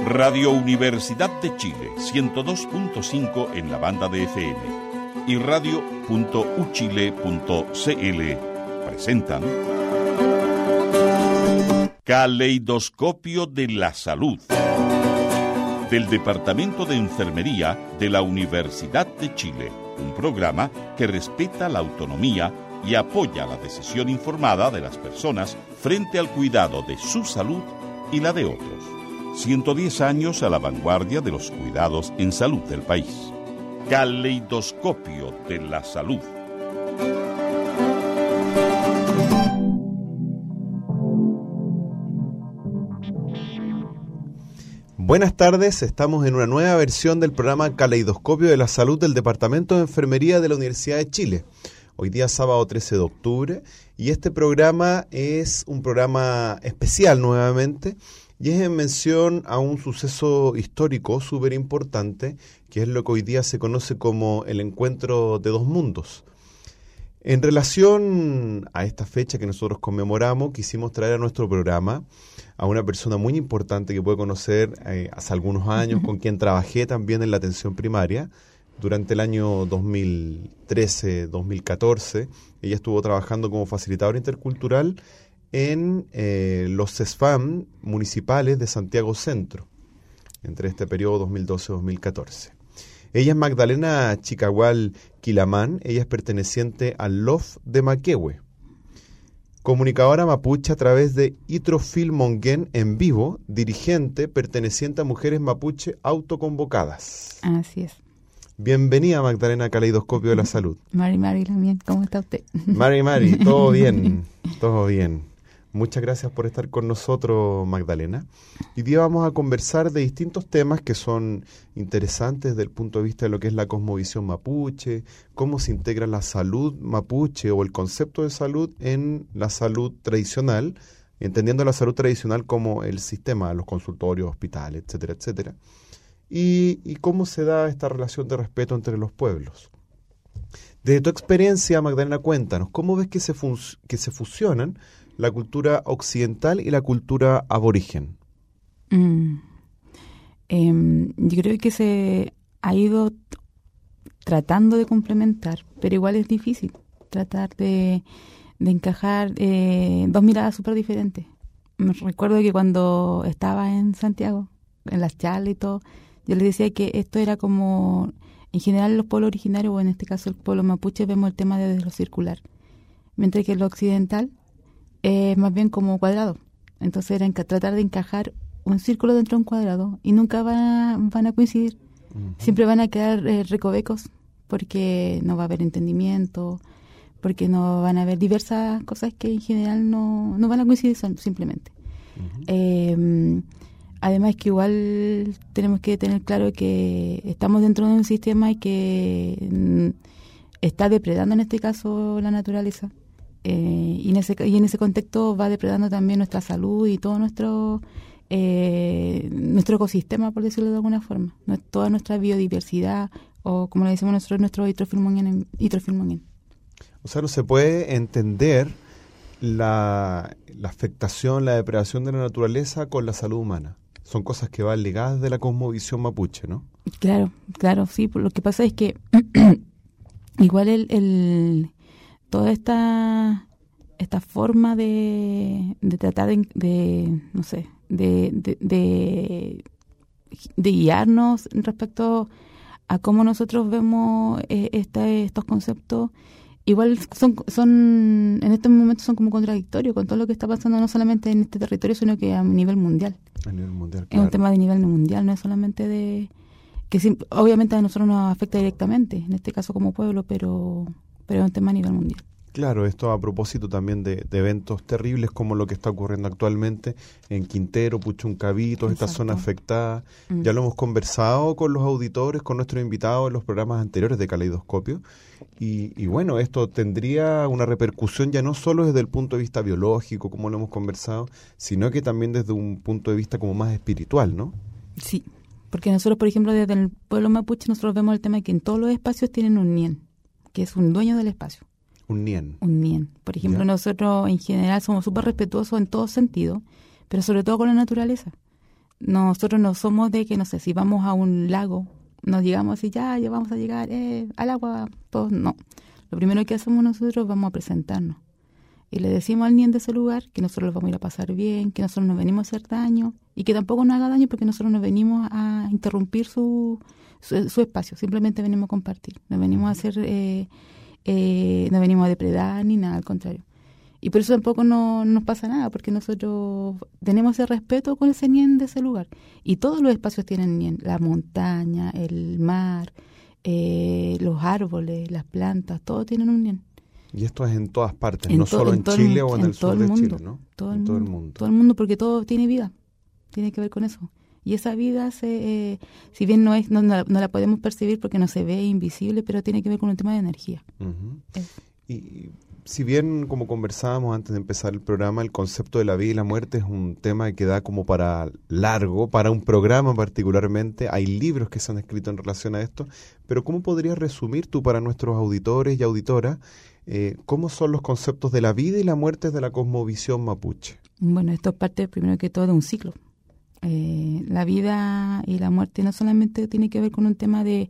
Radio Universidad de Chile, 102.5 en la banda de FM y radio.uchile.cl presentan Caleidoscopio de la Salud, del Departamento de Enfermería de la Universidad de Chile, un programa que respeta la autonomía y apoya la decisión informada de las personas frente al cuidado de su salud y la de otros. 110 años a la vanguardia de los cuidados en salud del país. Caleidoscopio de la Salud. Buenas tardes, estamos en una nueva versión del programa Caleidoscopio de la Salud del Departamento de Enfermería de la Universidad de Chile. Hoy día sábado 13 de octubre y este programa es un programa especial nuevamente y es en mención a un suceso histórico súper importante que es lo que hoy día se conoce como el encuentro de dos mundos. En relación a esta fecha que nosotros conmemoramos, quisimos traer a nuestro programa a una persona muy importante que pude conocer hace algunos años, con quien trabajé también en la atención primaria. Durante el año 2013-2014, ella estuvo trabajando como facilitadora intercultural en los CESFAM municipales de Santiago Centro, entre este periodo 2012-2014. Ella es Magdalena Chicahual Quilamán, ella es perteneciente al LOF de Maquehue, comunicadora mapuche a través de Itrofil Monguén en vivo, dirigente perteneciente a Mujeres Mapuche Autoconvocadas. Así es. Bienvenida, Magdalena, a Caleidoscopio de la Salud. Mari, también, ¿cómo está usted? Mari, todo bien, todo bien. Muchas gracias por estar con nosotros, Magdalena. Hoy día vamos a conversar de distintos temas que son interesantes desde el punto de vista de lo que es la cosmovisión mapuche, cómo se integra la salud mapuche o el concepto de salud en la salud tradicional, entendiendo la salud tradicional como el sistema, los consultorios, hospitales, etcétera, etcétera. Y cómo se da esta relación de respeto entre los pueblos. Desde tu experiencia, Magdalena, cuéntanos, ¿cómo ves que se fusionan la cultura occidental y la cultura aborigen? Yo creo que se ha ido tratando de complementar, pero igual es difícil tratar de encajar dos miradas súper diferentes. Me recuerdo que cuando estaba en Santiago, en las charlas y todo, yo les decía que esto era como, en general los pueblos originarios, o en este caso el pueblo mapuche, vemos el tema desde lo circular, mientras que lo occidental es más bien como cuadrado. Entonces era tratar de encajar un círculo dentro de un cuadrado y nunca van a coincidir. Uh-huh. Siempre van a quedar recovecos porque no va a haber entendimiento, porque no van a haber diversas cosas que en general no van a coincidir simplemente. Uh-huh. Además que igual tenemos que tener claro que estamos dentro de un sistema y que está depredando en este caso la naturaleza. Y en ese contexto va depredando también nuestra salud y todo nuestro ecosistema, por decirlo de alguna forma, toda nuestra biodiversidad, o como le decimos nosotros, nuestro Itrofil Monguén. O sea, no se puede entender la afectación, la depredación de la naturaleza con la salud humana. Son cosas que van ligadas de la cosmovisión mapuche, ¿no? Claro, sí. Lo que pasa es que igual toda esta forma de tratar de guiarnos respecto a cómo nosotros vemos estos conceptos, igual son en estos momentos son como contradictorios con todo lo que está pasando no solamente en este territorio, sino que a nivel mundial. A nivel mundial, claro. Es un tema de nivel mundial, no es solamente obviamente a nosotros nos afecta directamente, en este caso como pueblo, pero es un tema a nivel mundial. Claro, esto a propósito también de eventos terribles como lo que está ocurriendo actualmente en Quintero, Puchuncaví, toda esta zona afectada. Ya lo hemos conversado con los auditores, con nuestros invitados en los programas anteriores de Caleidoscopio. Y bueno, esto tendría una repercusión ya no solo desde el punto de vista biológico, como lo hemos conversado, sino que también desde un punto de vista como más espiritual, ¿no? Sí, porque nosotros, por ejemplo, desde el pueblo mapuche, nosotros vemos el tema de que en todos los espacios tienen un nien, que es un dueño del espacio. Un nien. Un nien. Por ejemplo, ¿ya? Nosotros en general somos súper respetuosos en todo sentido, pero sobre todo con la naturaleza. nosotros no somos de que, no sé, si vamos a un lago, nos llegamos así, ya vamos a llegar al agua, todos, no. Lo primero que hacemos nosotros, vamos a presentarnos. Y le decimos al niño de ese lugar que nosotros lo vamos a ir a pasar bien, que nosotros nos venimos a hacer daño y que tampoco nos haga daño porque nosotros nos venimos a interrumpir su espacio, simplemente venimos a compartir, no venimos a hacer, no venimos a depredar ni nada, al contrario. Y por eso tampoco no nos pasa nada, porque nosotros tenemos ese respeto con ese nien de ese lugar. Y todos los espacios tienen nien, la montaña, el mar, los árboles, las plantas, todo tienen un nien. Y esto es en todas partes, no solo en Chile o en el sur de Chile, ¿no? En todo el mundo. Todo el mundo, porque todo tiene vida, tiene que ver con eso. Y esa vida, si bien no la podemos percibir porque no se ve, invisible, pero tiene que ver con un tema de energía. Uh-huh. Y si bien, como conversábamos antes de empezar el programa, el concepto de la vida y la muerte es un tema que da como para largo, para un programa particularmente. Hay libros que se han escrito en relación a esto, pero ¿cómo podrías resumir tú para nuestros auditores y auditoras cómo son los conceptos de la vida y la muerte desde la cosmovisión mapuche? Bueno, esto es parte, primero que todo, de un ciclo. La vida y la muerte no solamente tiene que ver con un tema de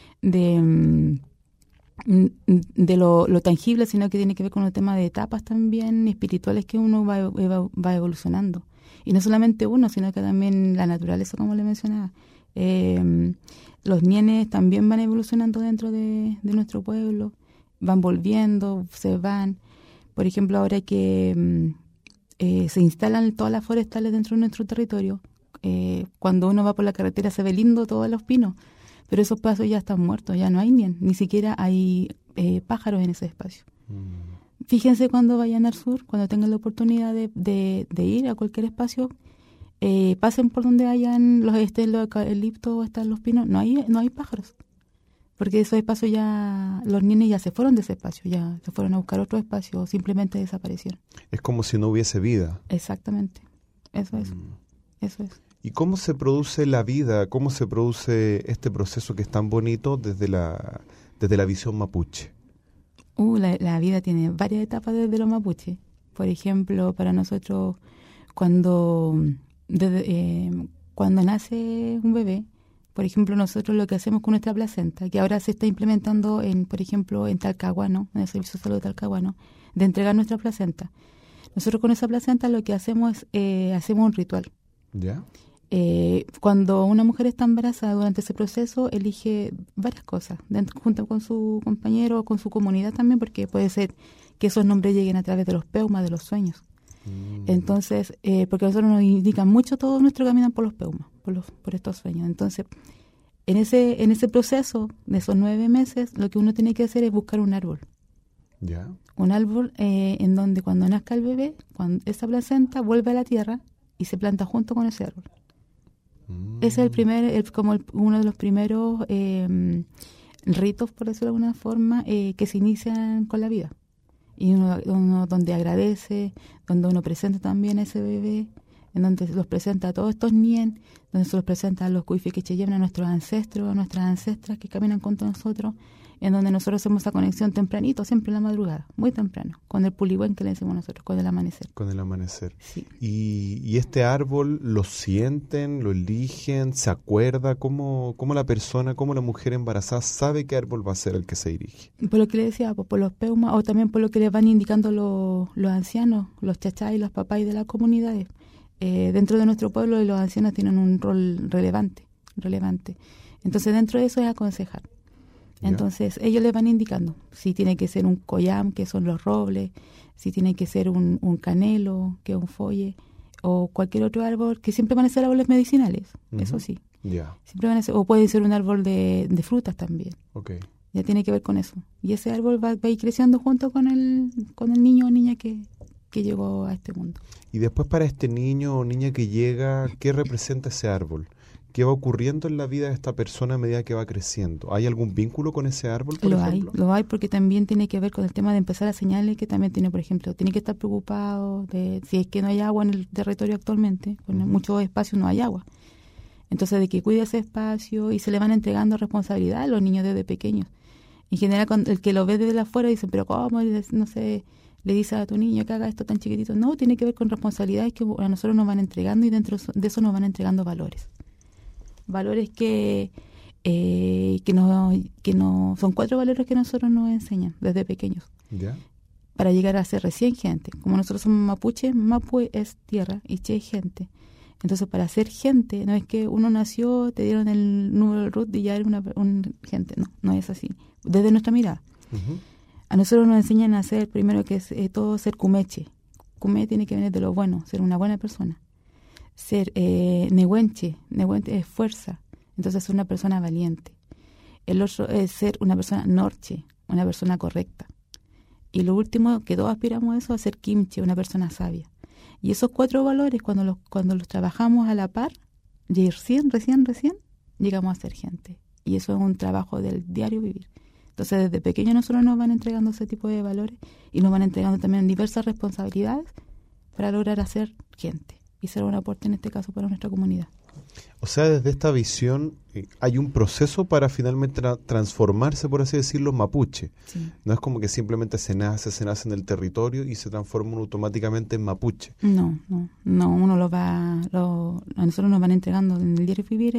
lo tangible, sino que tiene que ver con un tema de etapas también espirituales que uno va evolucionando. Y no solamente uno, sino que también la naturaleza, como le mencionaba. Los nienes también van evolucionando dentro de nuestro pueblo, van volviendo, se van. Por ejemplo, ahora que se instalan todas las forestales dentro de nuestro territorio, cuando uno va por la carretera se ve lindo todos los pinos, pero esos espacios ya están muertos, ya no hay ni siquiera hay pájaros en ese espacio. Fíjense cuando vayan al sur, cuando tengan la oportunidad de ir a cualquier espacio, pasen por donde hayan los eucaliptos o están los pinos, no hay pájaros, porque esos espacios ya, los niños ya se fueron de ese espacio, ya se fueron a buscar otro espacio o simplemente desaparecieron. Es como si no hubiese vida. Exactamente, eso es. ¿Y cómo se produce la vida? ¿Cómo se produce este proceso que es tan bonito desde la visión mapuche? La vida tiene varias etapas desde los mapuche. Por ejemplo, para nosotros, cuando nace un bebé, por ejemplo, nosotros lo que hacemos con nuestra placenta, que ahora se está implementando, por ejemplo, en Talcahuano, en el Servicio de Salud de Talcahuano, de entregar nuestra placenta. Nosotros con esa placenta lo que hacemos es hacemos un ritual. ¿Ya? Cuando una mujer está embarazada, durante ese proceso elige varias cosas, junto con su compañero o con su comunidad también, porque puede ser que esos nombres lleguen a través de los peumas, de los sueños. Entonces, porque a nosotros nos indican mucho todo nuestro camino por los peumas, por estos sueños. Entonces, en ese proceso de esos 9 meses, lo que uno tiene que hacer es buscar un árbol. ¿Ya? Un árbol en donde cuando nazca el bebé, cuando esa placenta vuelve a la tierra y se planta junto con ese árbol. Ese es uno de los primeros ritos, por decirlo de alguna forma, que se inician con la vida. Y uno donde agradece, donde uno presenta también a ese bebé, en donde los presenta a todos estos nien, donde se los presenta a los cuifes que llevan a nuestros ancestros, a nuestras ancestras que caminan con nosotros, en donde nosotros hacemos esa conexión tempranito, siempre en la madrugada, muy temprano, con el puligüen que le decimos nosotros, con el amanecer. Con el amanecer. Sí. ¿Y este árbol lo sienten, lo eligen, se acuerda? ¿Cómo la persona, cómo la mujer embarazada sabe qué árbol va a ser el que se dirige? Por lo que le decía, por los peumas, o también por lo que les van indicando los ancianos, los chachás y los papás de las comunidades. Dentro de nuestro pueblo los ancianos tienen un rol relevante. Entonces dentro de eso es aconsejar. Entonces ellos les van indicando si tiene que ser un coyam, que son los robles, si tiene que ser un canelo, que es un folle, o cualquier otro árbol, que siempre van a ser árboles medicinales, eso sí. Siempre van a ser, o puede ser un árbol de frutas también. Ya tiene que ver con eso. Y ese árbol va a ir creciendo junto con el niño o niña que llegó a este mundo. Y después para este niño o niña que llega, ¿qué representa ese árbol? ¿Qué va ocurriendo en la vida de esta persona a medida que va creciendo? ¿Hay algún vínculo con ese árbol, por ejemplo? Lo hay porque también tiene que ver con el tema de empezar a señalarle que también tiene, por ejemplo, tiene que estar preocupado de si es que no hay agua en el territorio actualmente, en muchos espacios no hay agua. Entonces, de que cuide ese espacio y se le van entregando responsabilidad a los niños desde pequeños. En general, el que lo ve desde afuera dice, pero ¿cómo? No sé, le dices a tu niño que haga esto tan chiquitito. No, tiene que ver con responsabilidades que a nosotros nos van entregando y dentro de eso nos van entregando valores. Valores que no son 4 valores que nosotros nos enseñan desde pequeños. ¿Ya? Para llegar a ser recién gente. Como nosotros somos mapuche, mapue es tierra y che es gente. Entonces, para ser gente, no es que uno nació, te dieron el número del RUT y ya eres una gente. No es así. Desde nuestra mirada. Uh-huh. A nosotros nos enseñan a ser, primero que es todo ser cumeche. Cume tiene que venir de lo bueno, ser una buena persona. Ser nehuenche es fuerza. Entonces, ser una persona valiente. El otro es ser una persona norche, una persona correcta. Y lo último, que todos aspiramos a eso, a ser kimche, una persona sabia. Y esos 4 valores, cuando los trabajamos a la par, recién, llegamos a ser gente. Y eso es un trabajo del diario vivir. Entonces, desde pequeños nosotros nos van entregando ese tipo de valores y nos van entregando también diversas responsabilidades para lograr hacer gente y ser un aporte, en este caso, para nuestra comunidad. O sea, desde esta visión hay un proceso para finalmente transformarse, por así decirlo, mapuche. Sí. No es como que simplemente se nace en el territorio y se transforma automáticamente en mapuche. No, uno a nosotros nos van entregando en el diario vivir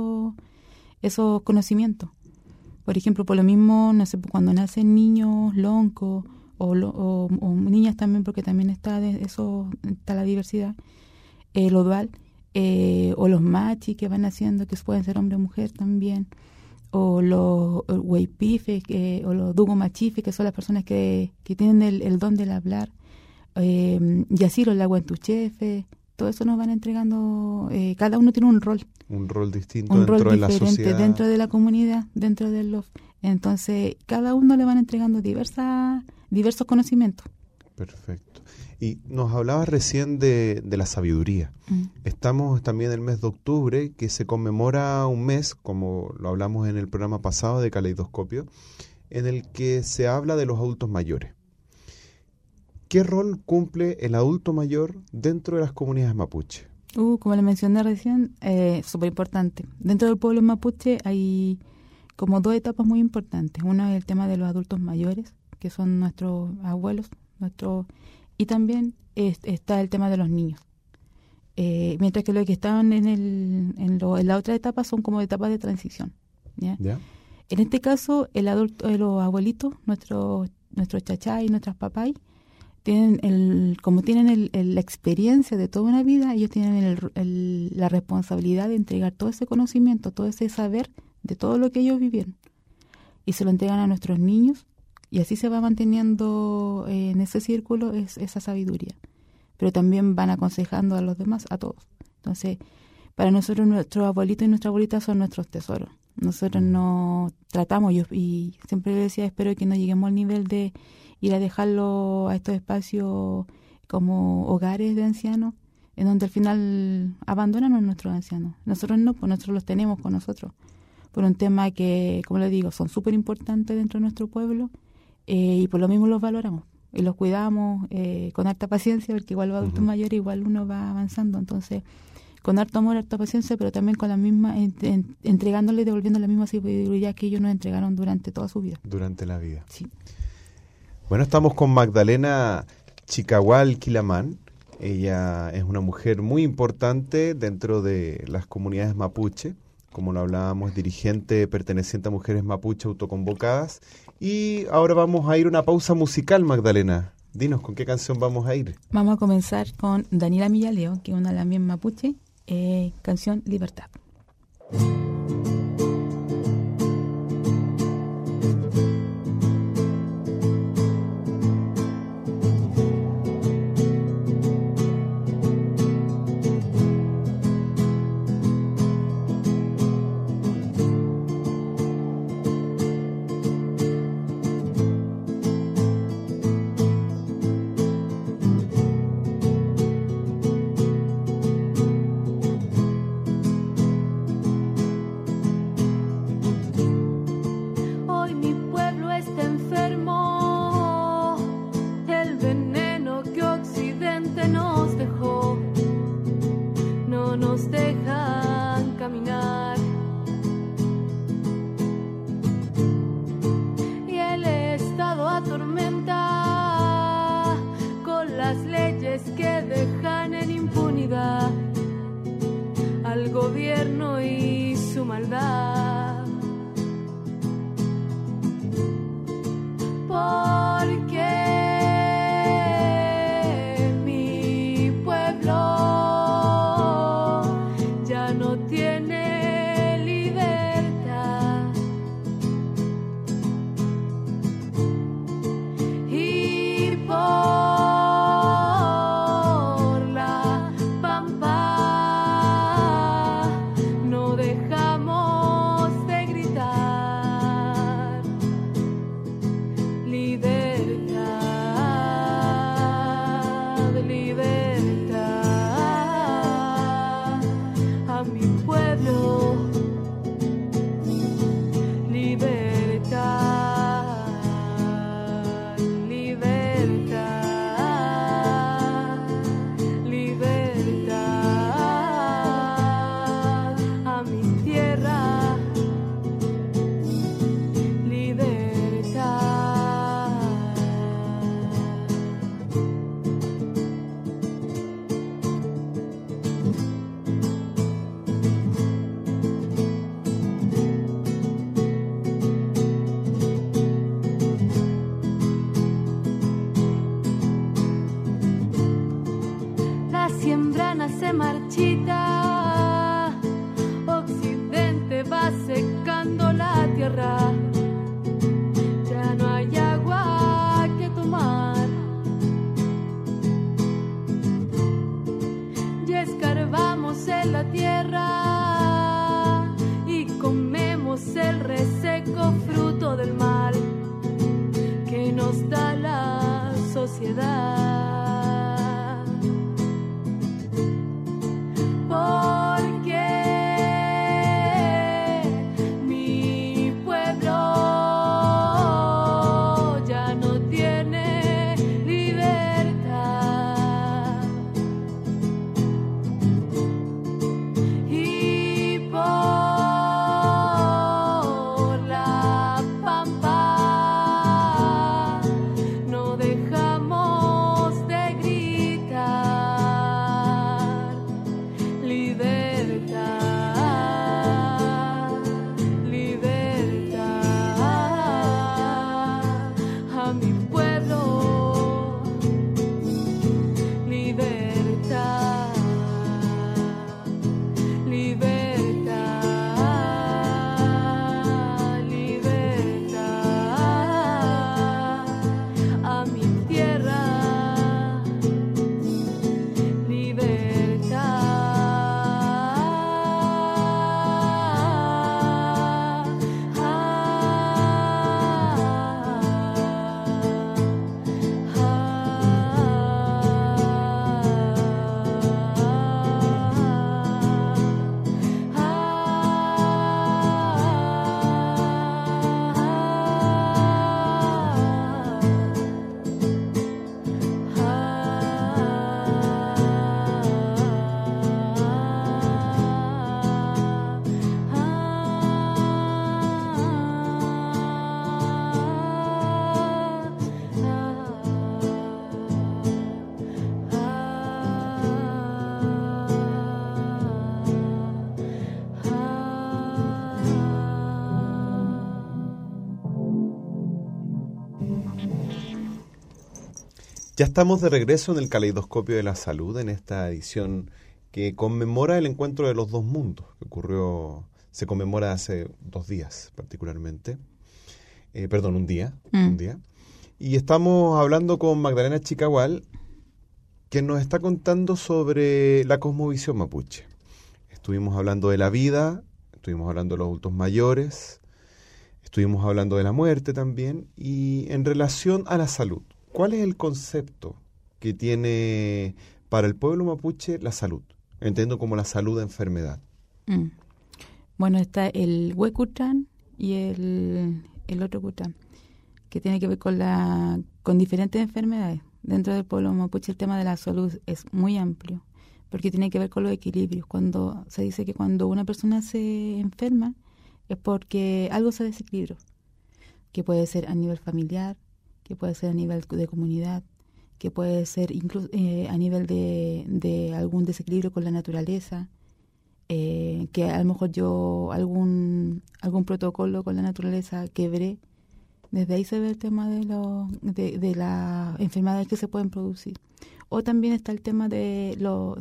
esos conocimientos. Por ejemplo, por lo mismo, no sé, cuando nacen niños loncos o niñas también, porque también está la diversidad, lo dual, o los machis que van naciendo, que pueden ser hombre o mujer también, o los huaypifes, o los dugo machifes, que son las personas que tienen el don del hablar, y así los laguentuchefes, todo eso nos van entregando, cada uno tiene un rol. Un rol distinto dentro de la sociedad. Dentro de la comunidad, dentro de los... Entonces, cada uno le van entregando diversos conocimientos. Perfecto. Y nos hablabas recién de la sabiduría. Estamos también en el mes de octubre, que se conmemora un mes, como lo hablamos en el programa pasado de Caleidoscopio, en el que se habla de los adultos mayores. ¿Qué rol cumple el adulto mayor dentro de las comunidades mapuche? Como le mencioné recién, súper importante. Dentro del pueblo mapuche hay como 2 etapas muy importantes. Una es el tema de los adultos mayores, que son nuestros abuelos, y también está el tema de los niños. Mientras que los que estaban en la otra etapa son como etapas de transición. ¿Ya? ¿Ya? En este caso, los abuelitos, nuestros chachá y nuestras papás, como tienen la experiencia de toda una vida, ellos tienen la responsabilidad de entregar todo ese conocimiento, todo ese saber de todo lo que ellos vivieron. Y se lo entregan a nuestros niños, y así se va manteniendo en ese círculo esa sabiduría. Pero también van aconsejando a los demás, a todos. Entonces, para nosotros, nuestros abuelitos y nuestras abuelitas son nuestros tesoros. Nosotros no tratamos, y siempre les decía, espero que no lleguemos al nivel de ir a dejarlo a estos espacios como hogares de ancianos, en donde al final abandonan a nuestros ancianos. Nosotros no, pues nosotros los tenemos con nosotros, por un tema que, como les digo, son súper importantes dentro de nuestro pueblo, y por lo mismo los valoramos y los cuidamos con harta paciencia, porque igual los adultos mayores, igual uno va avanzando, entonces con harto amor, harta paciencia, pero también con la misma, entregándole y devolviendo la misma sabiduría que ellos nos entregaron durante toda su vida. Durante la vida. Sí. Bueno, estamos con Magdalena Chicahual Quilamán. Ella es una mujer muy importante dentro de las comunidades mapuche. Como lo hablábamos, dirigente perteneciente a Mujeres Mapuche Autoconvocadas. Y ahora vamos a ir a una pausa musical, Magdalena. Dinos, ¿con qué canción vamos a ir? Vamos a comenzar con Daniela Millaleo, que es una de las mismas mapuche, canción Libertad. Atormenta sociedad. Porque mi pueblo ya no tiene libertad. Y por la pampa no dejamos de gritar. Libertad, libertad a mi pueblo. Libertad, libertad, libertad a mi tierra. Libertad. La siembra nace marchita, Occidente va secando la tierra. Ya no hay agua que tomar. Y escarbamos en la tierra y comemos el reseco fruto del mal que nos da la sociedad. Porque mi pueblo ya no tiene libertad. Y por la pampa no dejamos de gritar. Libertad, libertad a mi pueblo. Libertad, libertad, libertad a mi tierra. Ya estamos de regreso en el Caleidoscopio de la Salud, en esta edición que conmemora el encuentro de los dos mundos, que se conmemora hace 2 días particularmente, un día. Y estamos hablando con Magdalena Chicahual, que nos está contando sobre la cosmovisión mapuche. Estuvimos hablando de la vida, estuvimos hablando de los adultos mayores, estuvimos hablando de la muerte también, y en relación a la salud. ¿Cuál es el concepto que tiene para el pueblo mapuche la salud? Entiendo como la salud de enfermedad. Bueno, está el huecutrán y el otro cutrán, que tiene que ver con diferentes enfermedades. Dentro del pueblo mapuche el tema de la salud es muy amplio, porque tiene que ver con los equilibrios. Cuando se dice que cuando una persona se enferma es porque algo se desequilibró, que puede ser a nivel familiar, que puede ser a nivel de comunidad, que puede ser incluso a nivel de algún desequilibrio con la naturaleza. que a lo mejor yo algún protocolo con la naturaleza quebré. Desde ahí se ve el tema de las enfermedades que se pueden producir. O también está el tema de los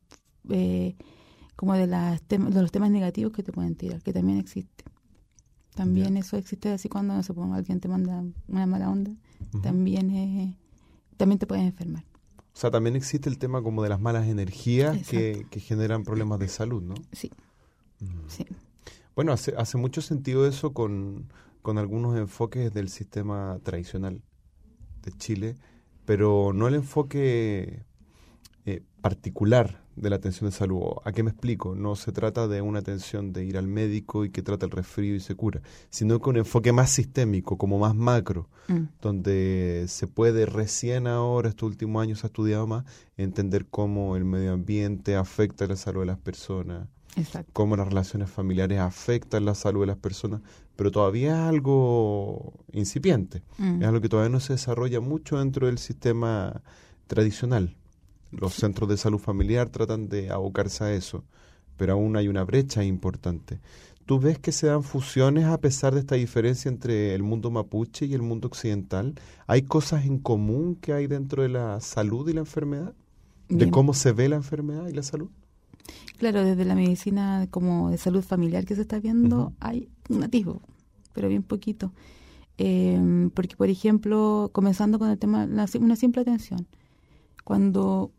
temas negativos que te pueden tirar, que también existe. También eso existe, así cuando no se pone, alguien te manda una mala onda, también te puedes enfermar. O sea, también existe el tema como de las malas energías que generan problemas de salud, ¿no? Sí. Sí. Bueno, hace mucho sentido eso con algunos enfoques del sistema tradicional de Chile, pero no el enfoque particular de la atención de salud. ¿A qué me explico? No se trata de una atención de ir al médico y que trata el resfrío y se cura, sino que un enfoque más sistémico, como más macro, donde se puede recién ahora, estos últimos años se ha estudiado más, entender cómo el medio ambiente afecta la salud de las personas, Exacto. cómo las relaciones familiares afectan la salud de las personas, pero todavía es algo incipiente, es algo que todavía no se desarrolla mucho dentro del sistema tradicional. Los centros de salud familiar tratan de abocarse a eso, pero aún hay una brecha importante. ¿Tú ves que se dan fusiones a pesar de esta diferencia entre el mundo mapuche y el mundo occidental? ¿Hay cosas en común que hay dentro de la salud y la enfermedad? ¿De Bien. cómo se ve la enfermedad y la salud? Claro, desde la medicina como de salud familiar que se está viendo, hay un atisbo, pero bien poquito. Porque, por ejemplo, comenzando con el tema, una simple atención. Cuando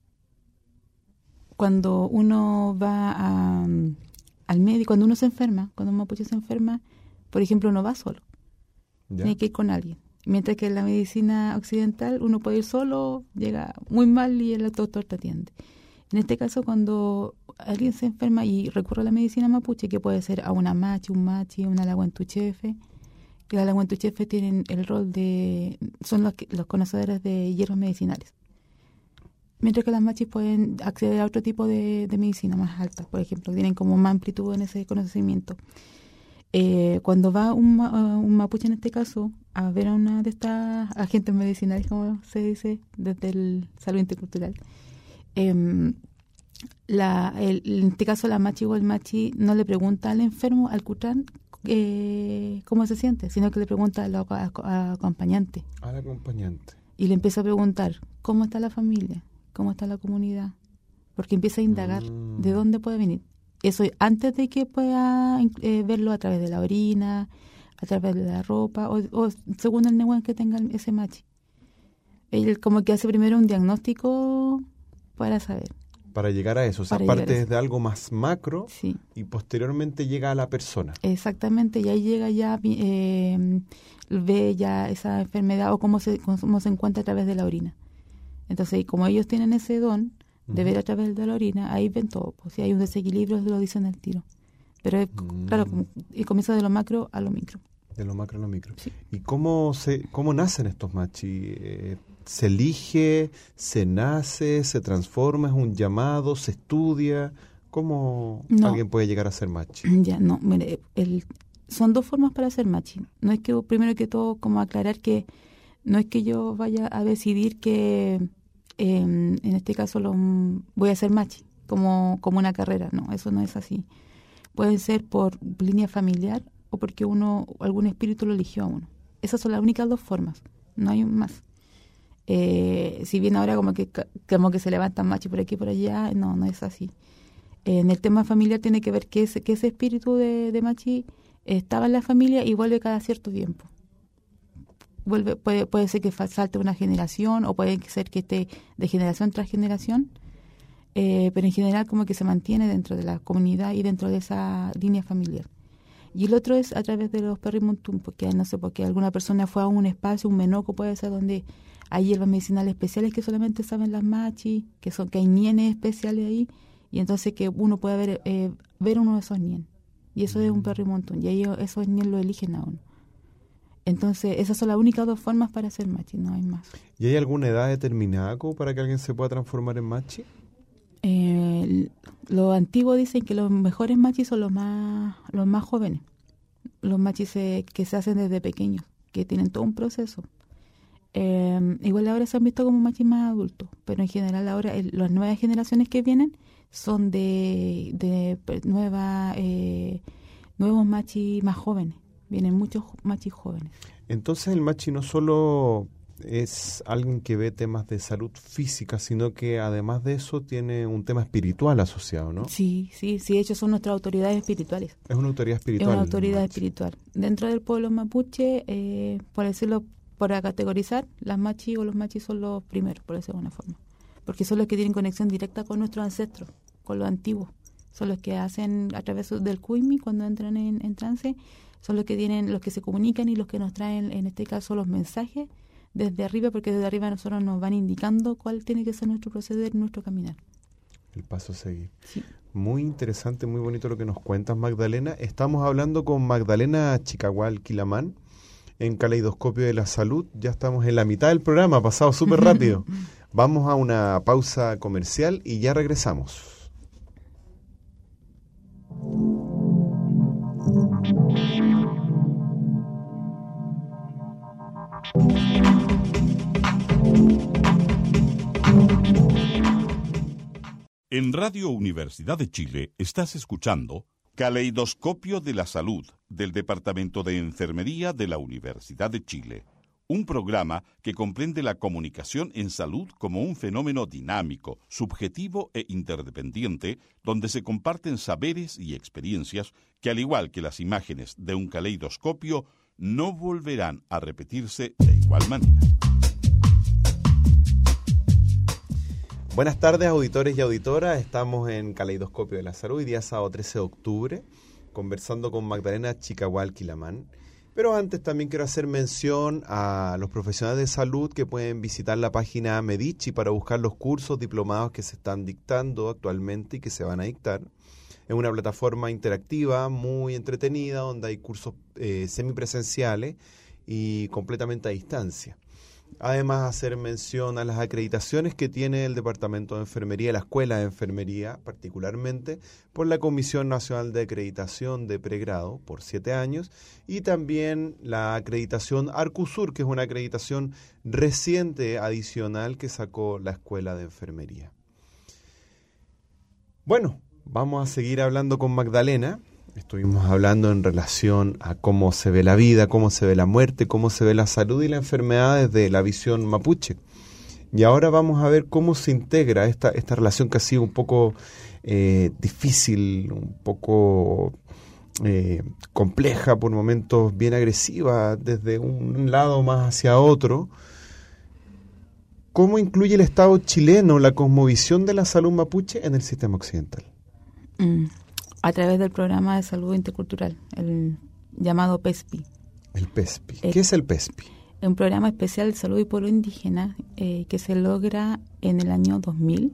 uno va al médico, cuando uno se enferma, cuando un mapuche se enferma, por ejemplo, uno va solo. ¿Ya? Tiene que ir con alguien. Mientras que en la medicina occidental uno puede ir solo, llega muy mal y el doctor te atiende. En este caso, cuando alguien se enferma y recurre a la medicina mapuche, que puede ser a una machi, un machi, una laguentuchefe, que las laguentuchefes tienen el rol son los conocedores de hierbas medicinales. Mientras que las machis pueden acceder a otro tipo de medicina más alta, por ejemplo, tienen como más amplitud en ese conocimiento. Cuando va un mapuche en este caso a ver a una de estas agentes medicinales, como se dice desde el salud intercultural, en este caso la machi o el machi no le pregunta al enfermo, al cutrán, cómo se siente, sino que le pregunta al acompañante. Al acompañante. Y le empieza a preguntar cómo está la familia, cómo está la comunidad, porque empieza a indagar de dónde puede venir. Eso antes de que pueda verlo a través de la orina, a través de la ropa, o según el neguán que tenga ese machi. Él como que hace primero un diagnóstico para saber. Para llegar a eso, o sea, parte desde algo más macro, sí, y posteriormente llega a la persona. Exactamente, y ahí llega ya, ve ya esa enfermedad o cómo se encuentra a través de la orina. Entonces, como ellos tienen ese don de ver a través de la orina, ahí ven todo. Pues si hay un desequilibrio, lo dicen al tiro. Pero claro, y comienza de lo macro a lo micro. De lo macro a lo micro. Sí. ¿Y cómo nacen estos machis? ¿Se elige, se nace, se transforma, es un llamado, se estudia? ¿Cómo alguien puede llegar a ser machi? Ya, no, mire, son dos formas para ser machi. No es que, primero que todo, como aclarar que no es que yo vaya a decidir que en este caso voy a ser machi como una carrera. No, eso no es así. Puede ser por línea familiar o porque algún espíritu lo eligió a uno. Esas son las únicas dos formas, no hay más. Si bien ahora como que se levantan machi por aquí y por allá, no es así. En el tema familiar tiene que ver que ese espíritu de machi estaba en la familia y vuelve cada cierto tiempo. Puede ser que salte una generación o puede ser que esté de generación tras generación, pero en general como que se mantiene dentro de la comunidad y dentro de esa línea familiar. Y el otro es a través de los perrimontum, porque no sé, porque alguna persona fue a un espacio, un menoco puede ser, donde hay hierbas medicinales especiales que solamente saben las machis, que hay nienes especiales ahí, y entonces que uno puede ver uno de esos nienes. Y eso es un perrimontum, y ellos esos nienes lo eligen a uno. Entonces, esas son las únicas dos formas para ser machi, no hay más. ¿Y hay alguna edad determinada como para que alguien se pueda transformar en machi? Los antiguos dicen que los mejores machis son los más jóvenes. Los machis que se hacen desde pequeños, que tienen todo un proceso. Igual ahora se han visto como machis más adultos, pero en general ahora las nuevas generaciones que vienen son de nuevos machis más jóvenes. Vienen muchos machis jóvenes. Entonces el machi no solo es alguien que ve temas de salud física, sino que además de eso tiene un tema espiritual asociado, ¿no? Sí, de hecho son nuestras autoridades espirituales. Es una autoridad espiritual. Es una autoridad espiritual. Dentro del pueblo mapuche, por decirlo, para categorizar, las machis o los machis son los primeros, por decirlo de alguna forma. Porque son los que tienen conexión directa con nuestros ancestros, con los antiguos. Son los que hacen a través del cuimi, cuando entran en trance, son los que se comunican y los que nos traen, en este caso, los mensajes desde arriba, porque desde arriba nosotros nos van indicando cuál tiene que ser nuestro proceder, nuestro caminar. El paso a seguir. Sí. Muy interesante, muy bonito lo que nos cuentas, Magdalena. Estamos hablando con Magdalena Chicahual Quilamán en Caleidoscopio de la Salud. Ya estamos en la mitad del programa, ha pasado súper rápido. Vamos a una pausa comercial y ya regresamos. En Radio Universidad de Chile estás escuchando Caleidoscopio de la Salud del Departamento de Enfermería de la Universidad de Chile, un programa que comprende la comunicación en salud como un fenómeno dinámico, subjetivo e interdependiente, donde se comparten saberes y experiencias que, al igual que las imágenes de un caleidoscopio, no volverán a repetirse de igual manera. Buenas tardes, auditores y auditoras. Estamos en Caleidoscopio de la Salud, día sábado 13 de octubre, conversando con Magdalena Chicahual Quilamán. Pero antes también quiero hacer mención a los profesionales de salud que pueden visitar la página Medici para buscar los cursos diplomados que se están dictando actualmente y que se van a dictar. Es una plataforma interactiva, muy entretenida, donde hay cursos semipresenciales y completamente a distancia. Además, hacer mención a las acreditaciones que tiene el Departamento de Enfermería, la Escuela de Enfermería particularmente, por la Comisión Nacional de Acreditación de Pregrado por 7 años, y también la acreditación Arcusur, que es una acreditación reciente adicional que sacó la Escuela de Enfermería. Bueno, vamos a seguir hablando con Magdalena. Estuvimos hablando en relación a cómo se ve la vida, cómo se ve la muerte, cómo se ve la salud y la enfermedad desde la visión mapuche. Y ahora vamos a ver cómo se integra esta relación que ha sido un poco difícil, un poco compleja, por momentos bien agresiva, desde un lado más hacia otro. ¿Cómo incluye el Estado chileno la cosmovisión de la salud mapuche en el sistema occidental? A través del programa de salud intercultural, el llamado PESPI. El PESPI. ¿Qué es el PESPI? Es un programa especial de salud y pueblo indígena que se logra en el año 2000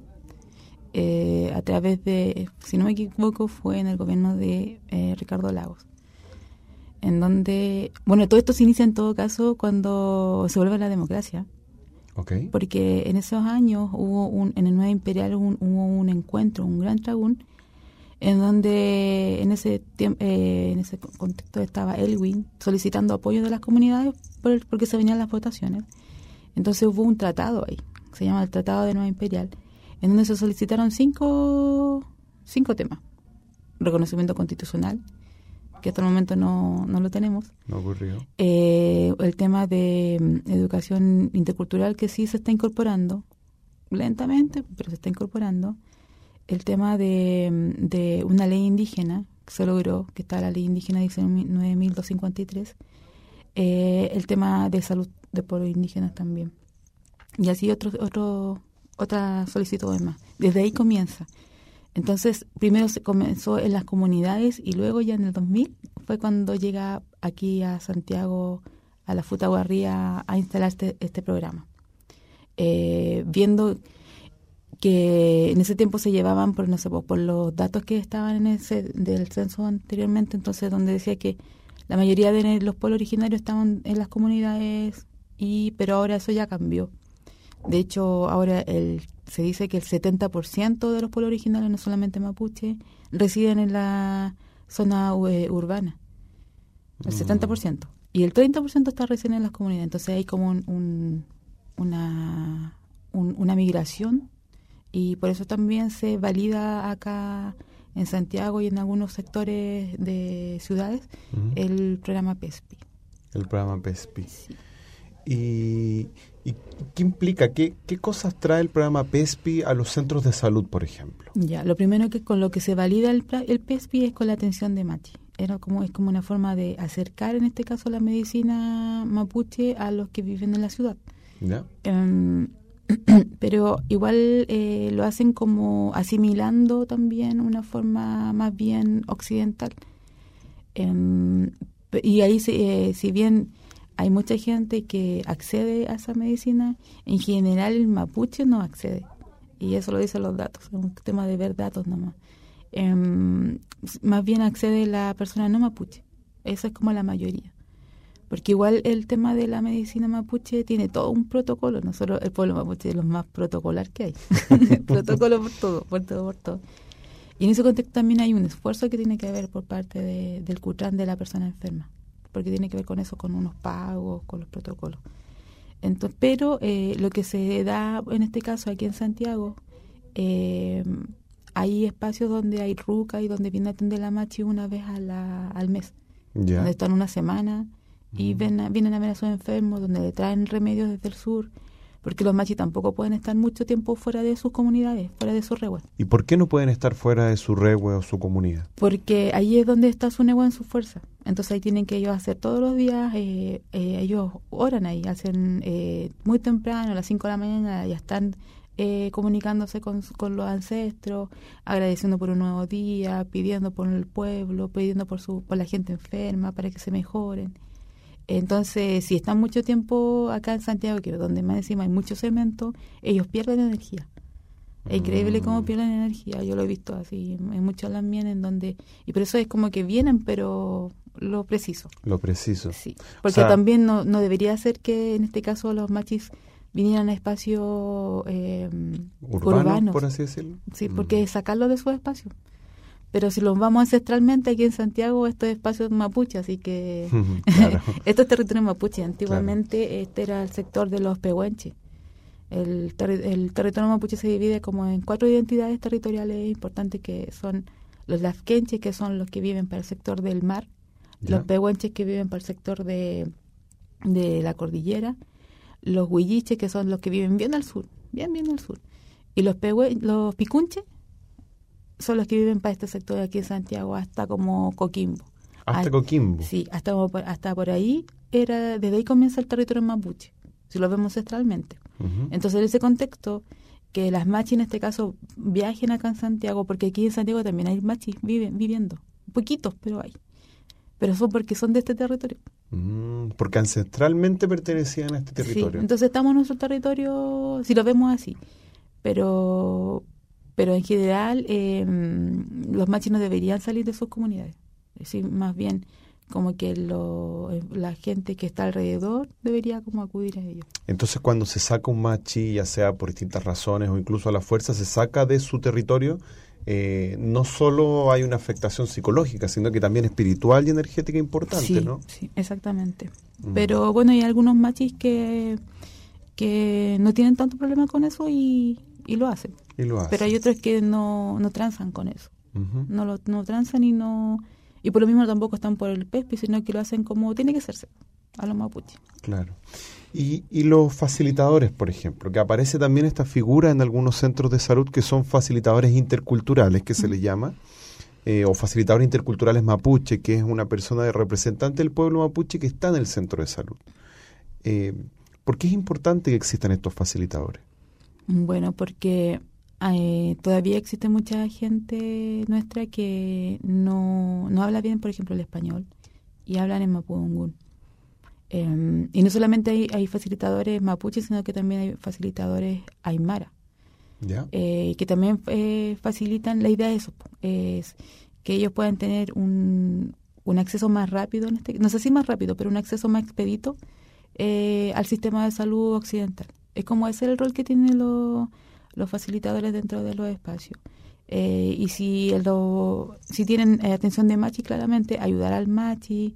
a través de, si no me equivoco, fue en el gobierno de Ricardo Lagos. En donde, bueno, todo esto se inicia en todo caso cuando se vuelve la democracia. Okay. Porque en esos años en el 9 Imperial hubo un encuentro, un gran tragún, en donde en ese contexto estaba Elwin solicitando apoyo de las comunidades porque se venían las votaciones. Entonces hubo un tratado ahí, se llama el Tratado de Nueva Imperial, en donde se solicitaron cinco temas. Reconocimiento constitucional, que hasta el momento no lo tenemos. No ocurrió. El tema de educación intercultural, que sí se está incorporando, lentamente, pero se está incorporando. El tema de una ley indígena, que se logró, que está la ley indígena 19.253. El tema de salud de pueblos indígenas también. Y así otra solicitud más. Desde ahí comienza. Entonces, primero se comenzó en las comunidades y luego ya en el 2000 fue cuando llega aquí a Santiago, a la Futahuarría, a instalar este programa. Viendo que en ese tiempo se llevaban por los datos que estaban del censo anteriormente, entonces donde decía que la mayoría de los pueblos originarios estaban en las comunidades, pero ahora eso ya cambió. De hecho, ahora se dice que el 70% de los pueblos originarios, no solamente mapuche, residen en la zona urbana. El 70%. Y el 30% está recién en las comunidades. Entonces hay como una migración Y por eso también se valida acá en Santiago y en algunos sectores de ciudades el programa PESPI. El programa PESPI. Sí. ¿Y qué implica? ¿Qué cosas trae el programa PESPI a los centros de salud, por ejemplo? Ya, lo primero que con lo que se valida el PESPI es con la atención de Machi. Es como una forma de acercar, en este caso, la medicina mapuche a los que viven en la ciudad. ¿Ya? Pero igual lo hacen como asimilando también una forma más bien occidental. Y ahí, si bien hay mucha gente que accede a esa medicina, en general el mapuche no accede. Y eso lo dicen los datos, es un tema de ver datos nomás. Más bien accede la persona no mapuche. Esa es como la mayoría. Porque igual el tema de la medicina mapuche tiene todo un protocolo. Nosotros, el pueblo mapuche es lo más protocolar que hay. Protocolo por todo. Y en ese contexto también hay un esfuerzo que tiene que ver por parte del CUTRAN de la persona enferma. Porque tiene que ver con eso, con unos pagos, con los protocolos. Entonces, pero lo que se da en este caso aquí en Santiago, hay espacios donde hay ruca y donde viene a atender la machi una vez al mes. Ya. Donde están una semana y vienen a ver a sus enfermos, donde le traen remedios desde el sur, porque los machis tampoco pueden estar mucho tiempo fuera de sus comunidades, fuera de sus reguas. ¿Y por qué no pueden estar fuera de su regüe o su comunidad? Porque ahí es donde está su negua en su fuerza. Entonces ahí tienen que ellos hacer todos los días, ellos oran ahí, hacen muy temprano, a las 5 de la mañana, ya están comunicándose con los ancestros, agradeciendo por un nuevo día, pidiendo por el pueblo, pidiendo por la gente enferma para que se mejoren. Entonces, si están mucho tiempo acá en Santiago, que es donde más encima hay mucho cemento, ellos pierden energía. Es increíble cómo pierden energía. Yo lo he visto así en muchos también, en donde... Y por eso es como que vienen, pero lo preciso. Lo preciso. Sí, porque también no debería ser que en este caso los machis vinieran a espacios urbanos, por así decirlo. Sí, porque es sacarlos de su espacio. Pero si los vamos ancestralmente aquí en Santiago, esto es espacio mapuche, así que Claro. esto es territorio mapuche. Antiguamente este era el sector de los pehuenches. El territorio mapuche se divide como en 4 identidades territoriales importantes, que son los lafkenches, que son los que viven para el sector del mar, ¿Ya? Los pehuenches, que viven para el sector de la cordillera, los huilliches, que son los que viven bien al sur, bien al sur, y los picunches son los que viven para este sector de aquí en Santiago, hasta como Coquimbo. Hasta Coquimbo. Sí, hasta por ahí, desde ahí comienza el territorio mapuche, si lo vemos ancestralmente. Entonces, en ese contexto, que las machis en este caso viajen acá en Santiago, porque aquí en Santiago también hay machis viviendo, poquitos, pero hay. Pero son porque son de este territorio. Porque ancestralmente pertenecían a este territorio. Sí, entonces estamos en nuestro territorio, si lo vemos así. Pero en general los machis no deberían salir de sus comunidades. Es decir, más bien como que la gente que está alrededor debería como acudir a ellos. Entonces, cuando se saca un machi, ya sea por distintas razones o incluso a la fuerza, se saca de su territorio, no solo hay una afectación psicológica, sino que también espiritual y energética importante, sí, ¿no? Sí, exactamente. Pero bueno, hay algunos machis que no tienen tanto problema con eso y lo hacen. Pero hay otros que no transan con eso. No transan y por lo mismo tampoco están por el PESPI, sino que lo hacen como tiene que hacerse, a los mapuches. Claro. Y los facilitadores, por ejemplo, que aparece también esta figura en algunos centros de salud que son facilitadores interculturales, que se les llama, o facilitadores interculturales mapuche, que es una persona representante del pueblo mapuche que está en el centro de salud. ¿Por qué es importante que existan estos facilitadores? Bueno, porque todavía existe mucha gente nuestra que no habla bien, por ejemplo, el español, y hablan en mapudungún. Y no solamente hay facilitadores mapuches, sino que también hay facilitadores aymara, ¿Ya? que también facilitan. La idea de eso es que ellos puedan tener un acceso más rápido, no sé si más rápido, pero un acceso más expedito al sistema de salud occidental. Es como ese es el rol que tienen los facilitadores dentro de los espacios. Y si tienen atención de machi, claramente ayudar al machi,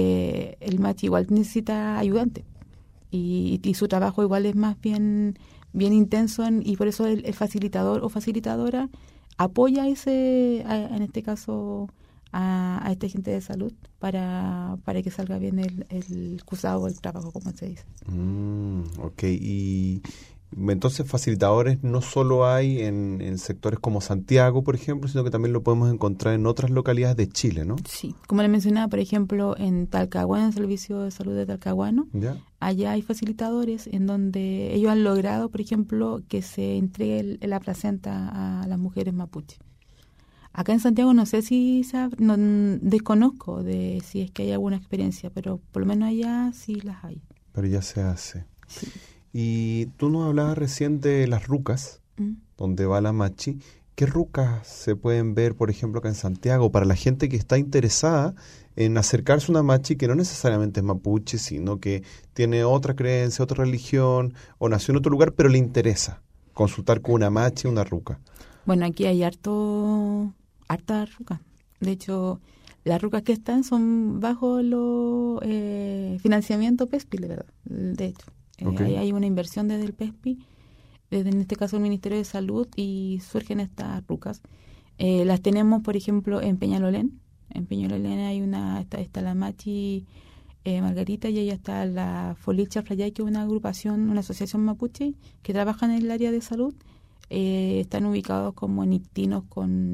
porque el machi igual necesita ayudante y su trabajo igual es más bien bien intenso y por eso el facilitador o facilitadora apoya en este caso a este agente de salud para que salga bien el cursado o el trabajo, como se dice. Ok, y entonces facilitadores no solo hay en sectores como Santiago, por ejemplo, sino que también lo podemos encontrar en otras localidades de Chile, ¿no? Sí, como le mencionaba, por ejemplo, en Talcahuano, el Servicio de Salud de Talcahuano, ¿Ya? allá hay facilitadores en donde ellos han logrado, por ejemplo, que se entregue la placenta a las mujeres mapuche. Acá en Santiago no sé si desconozco de si es que hay alguna experiencia, pero por lo menos allá sí las hay. Pero ya se hace. Sí. Y tú nos hablabas recién de las rucas, donde va la machi. ¿Qué rucas se pueden ver, por ejemplo, acá en Santiago, para la gente que está interesada en acercarse a una machi que no necesariamente es mapuche, sino que tiene otra creencia, otra religión, o nació en otro lugar, pero le interesa consultar con una machi o una ruca? Bueno, aquí hay harta ruca. De hecho, las rucas que están son bajo los financiamiento PESPI, de verdad. De hecho, Okay. hay una inversión desde el PESPI, desde en este caso el Ministerio de Salud, y surgen estas rucas. Las tenemos, por ejemplo, en Peñalolén. En Peñalolén hay está la Machi Margarita, y ella está la Folicha Frayay, que es una agrupación, una asociación mapuche que trabaja en el área de salud. Están ubicados como en Ictinos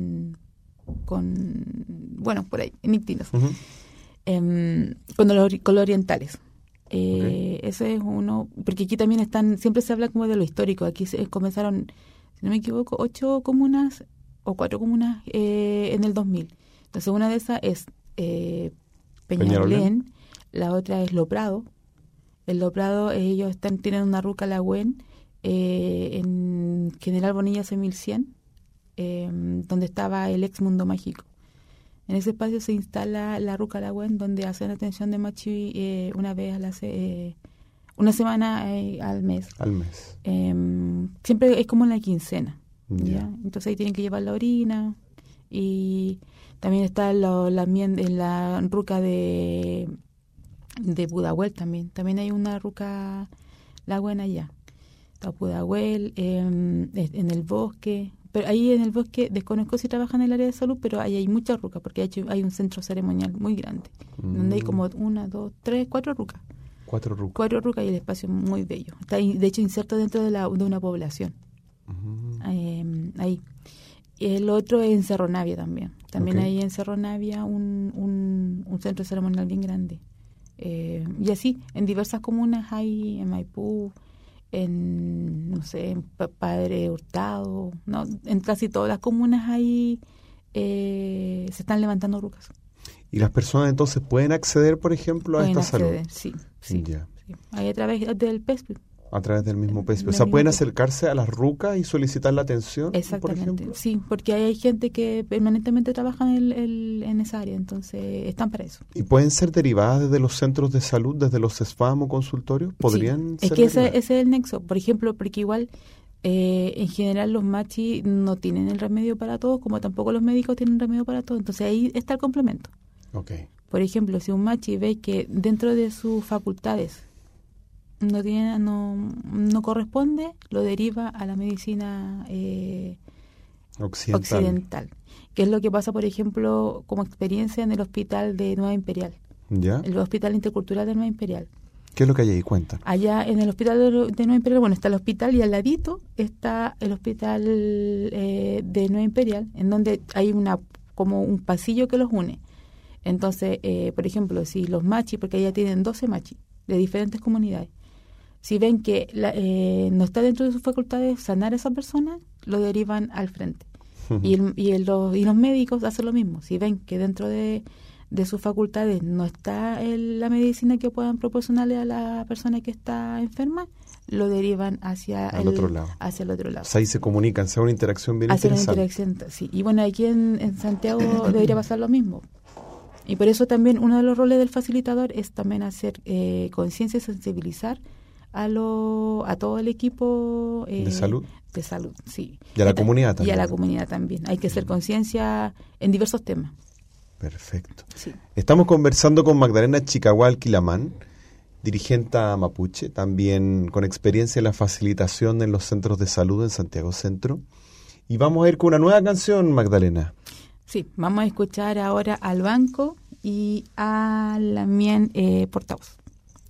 bueno, por ahí, en Ictinos, con los orientales. Okay. Ese es uno, porque aquí también siempre se habla como de lo histórico. Aquí comenzaron, si no me equivoco, 8 comunas o 4 comunas en el 2000. Entonces una de esas es Peñalolén, la otra es Loprado. El Loprado, ellos tienen una ruca Lagüen en General Bonilla hace 1100, donde estaba el ex Mundo Mágico. En ese espacio se instala la ruca Lagüen, donde hacen atención de machi una vez una semana al mes. Al mes. Siempre es como en la quincena. Yeah. ¿Ya? Entonces ahí tienen que llevar la orina. Y también está la ruca de Pudahuel también. También hay una ruca Lagüen allá. Está Pudahuel, en el bosque. Pero ahí en el bosque desconozco si trabajan en el área de salud, pero ahí hay muchas rucas, porque hay un centro ceremonial muy grande, donde hay como 1, 2, 3, 4 rucas. 4 rucas. 4 rucas, y el espacio es muy bello. Está de hecho inserto dentro de una población. Ahí. El otro es en Cerro Navia también. También Okay. hay en Cerro Navia un centro ceremonial bien grande. Y así, en diversas comunas hay, en Maipú, no sé, en Padre Hurtado, ¿no? En casi todas las comunas ahí se están levantando rucas. ¿Y las personas entonces pueden acceder, por ejemplo, a Pueden esta acceder, salud? sí. Ya. Sí. Ahí a través del PESPI. A través del mismo PESPI. O Del sea, mismo pueden PESPI. acercarse a las rucas y solicitar la atención, por Exactamente, ejemplo. sí, porque hay gente que permanentemente trabaja en esa área, entonces están para eso. ¿Y pueden ser derivadas desde los centros de salud, desde los CESFAM o consultorios? ¿Podrían Sí. ser Es que ese derivadas? es el nexo, por ejemplo, porque igual en general los machis no tienen el remedio para todos, como tampoco los médicos tienen remedio para todos, entonces ahí está el complemento. Ok. Por ejemplo, si un machi ve que dentro de sus facultades no corresponde, lo deriva a la medicina occidental, que es lo que pasa, por ejemplo, como experiencia en el hospital de Nueva Imperial, ¿Ya? el Hospital Intercultural de Nueva Imperial. ¿Qué es lo que hay ahí? Cuentan. Allá en el hospital de Nueva Imperial, bueno, está el hospital y al ladito está el hospital de Nueva Imperial, en donde hay como un pasillo que los une. Entonces, por ejemplo, si los machis, porque allá tienen 12 machis de diferentes comunidades, si ven que no está dentro de sus facultades sanar a esa persona, lo derivan al frente. Y los médicos hacen lo mismo. Si ven que dentro de sus facultades no está la medicina que puedan proporcionarle a la persona que está enferma, lo derivan hacia el otro lado. O sea, ahí se comunican, sea una interacción bien hacia interesante. una interacción, sí. Y bueno, aquí en Santiago debería pasar lo mismo. Y por eso también uno de los roles del facilitador es también hacer conciencia y sensibilizar a todo el equipo ¿De salud? De salud, sí. Y a la comunidad también. Y a la comunidad también. Hay que hacer conciencia en diversos temas. Perfecto. Sí. Estamos conversando con Magdalena Chicahual Quilamán, dirigente mapuche, también con experiencia en la facilitación en los centros de salud en Santiago Centro. Y vamos a ir con una nueva canción, Magdalena. Sí, vamos a escuchar ahora al Banco y a Lamien Portavoz.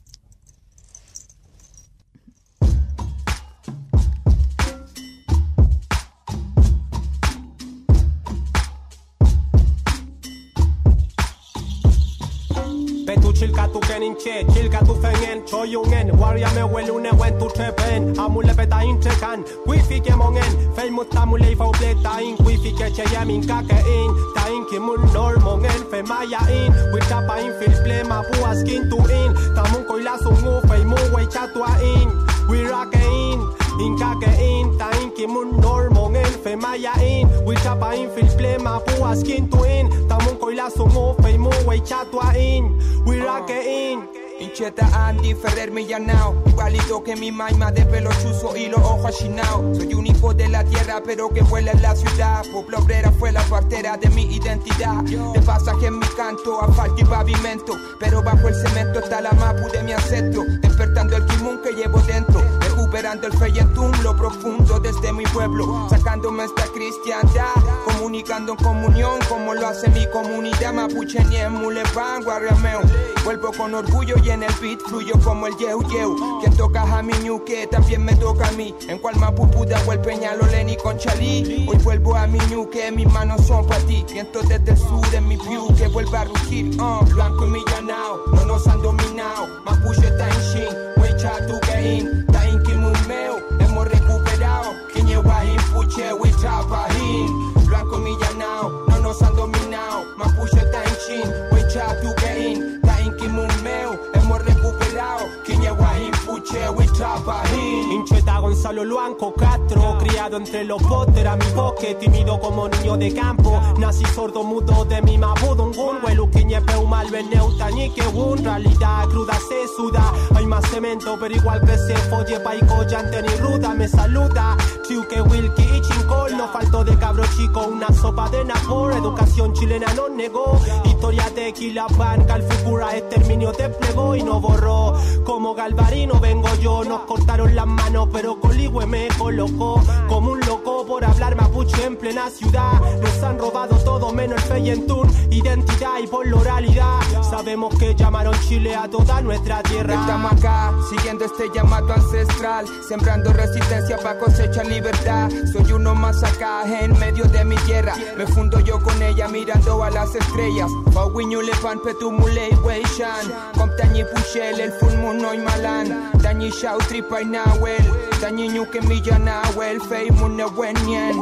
Petu chilka tu kenin che, chilka tu fengen, choyungen, warrior me welune wen tu trepen, amule peta intrekan, wifi ke mongen, fei mutamule fa obleta in, wifi ke che yamin kake in, ta in ki mun normongen, fe maya in, witapa in fil plema buas kin tu in, tamun koila sungu fei mu wei chatua in, we rock in. Inkake in, ta in ki mun normongen, fe maya in, witapa in fil plema buas kin tu in, tamun koila sungu fei mu wei chatua in, we rock in. Incheta Andy Ferrer Millanao, igualito que mi maima de pelo chuzo y los ojos achinao. Soy un hijo de la tierra pero que vuela en la ciudad. Pueblo obrera fue la partera de mi identidad. De pasaje en mi canto, asfalto y pavimento, pero bajo el cemento está la mapu de mi ancestro. Despertando el kimun que llevo dentro, recuperando el feyentum, lo profundo desde mi pueblo. Sacándome esta cristiandad, comunicando en comunión como lo hace mi comunidad. Mapuche ni en Mulepan, Guarrameo. Vuelvo con orgullo y en el beat fluyo como el yeu yeu. Quien toca a mi ñuque también me toca a mí. En cual Mapupuda o el Peñalolén y Conchalí. Hoy vuelvo a mi ñuque, mis manos son para ti. Viento desde el sur en mi view que vuelva a rugir. Blanco y millanao, no nos han dominado. Mapuche está en shin, huecha tu gain. Ta in kimumeo, hemos recuperado. Quiñeguahin, puche, huecha pahin. Blanco y millanao, no nos han dominado. Mapuche está en shin, huecha tu gain. Kimumeo, hemos recuperado. Quiñeguahin, puche, huichapahin. Incheta Gonzalo Luanco Castro, criado entre los botes, era mi bosque, tímido como niño de campo. Nací sordo mudo de mi mabudungun, huelu quiñepeu malveneu tañique un. Realidad cruda se suda, hay más cemento, pero igual que se folle paico, llante ni ruda, me saluda. Chiuque, Wilkie y Chincol, no faltó de cabro chico, una sopa de napor. Educación chilena no negó, historia de Quilapán, Calfucura, exterminio desplegó y no borró. Como Galvarino vengo yo, nos cortaron las manos, pero Coligüe me colocó como un loco por hablar mapuche en plena ciudad. Nos han robado todo menos el Feyentún, identidad y por la oralidad. Sabemos que llamaron Chile a toda nuestra tierra. Estamos acá, siguiendo este llamado ancestral, sembrando resistencia para cosechar libertad. Soy uno más acá, en medio de mi tierra. Me fundo yo con ella mirando a las estrellas. Pauguiñule pan petumule weishan. Comptañi puchel, el fulmun no y malan. Dañi shau tripa y nahuel. Dañi ñuque millanahuel. Fei munne wenyen.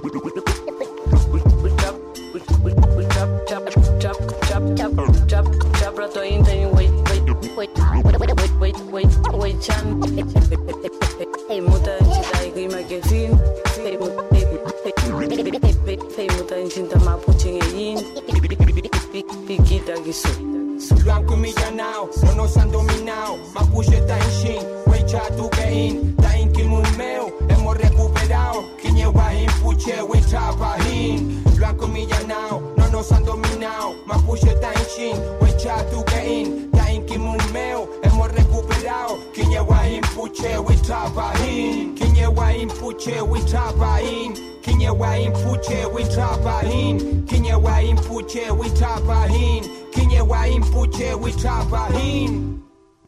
Hey muta cinta igima ke fin. Hey muta cinta mapuche yin. Piquita gisu. Blanco y millanao, no nos han dominado. Mapuche está en shin, huecha tu gain. Ta in kimumeo, hemos recuperado. Quiñeguahin, puche, huecha pahin. Blanco y millanao, no nos han dominado. Mapuche está en shin, huecha tu gain. Ta in kimumeo, hemos recuperado. Quiñeguahin, puche, huecha pahin. Quiñeguahin, puche, huecha pahin. Quiñeguahin, puche, huecha pahin. Quiñeguahin, puche, huecha pahin. Quiñeguahin, puche, huecha pahin.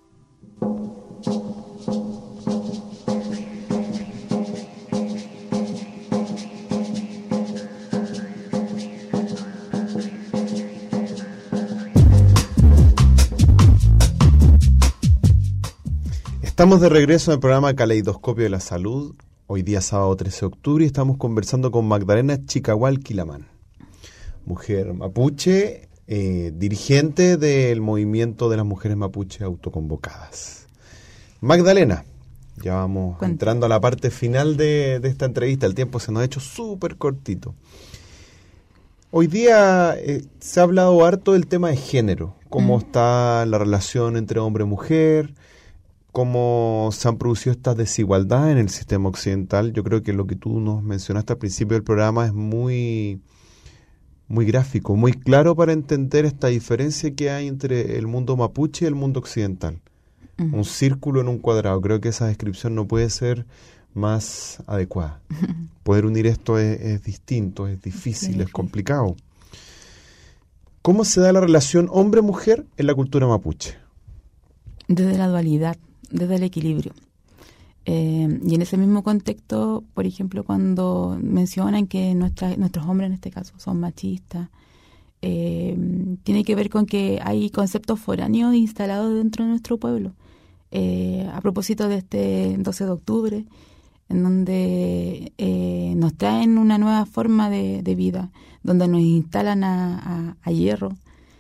Estamos de regreso en el programa Caleidoscopio de la Salud. Hoy día sábado 13 de octubre y estamos conversando con Magdalena Chicahual Quilamán, mujer mapuche, dirigente del movimiento de las mujeres mapuche autoconvocadas. Magdalena, ya vamos entrando a la parte final de esta entrevista. El tiempo se nos ha hecho súper cortito. Hoy día se ha hablado harto del tema de género, cómo está la relación entre hombre y mujer, cómo se han producido estas desigualdades en el sistema occidental. Yo creo que lo que tú nos mencionaste al principio del programa es muy gráfico, muy claro para entender esta diferencia que hay entre el mundo mapuche y el mundo occidental. un círculo en un cuadrado. Creo que esa descripción no puede ser más adecuada. Poder unir esto es distinto, es difícil, Sí. es complicado. ¿Cómo se da la relación hombre-mujer en la cultura mapuche? Desde la dualidad, desde el equilibrio. Y en ese mismo contexto, por ejemplo, cuando mencionan que nuestros hombres en este caso son machistas, tiene que ver con que hay conceptos foráneos instalados dentro de nuestro pueblo. A propósito de este 12 de octubre, en donde nos traen una nueva forma de vida, donde nos instalan a hierro,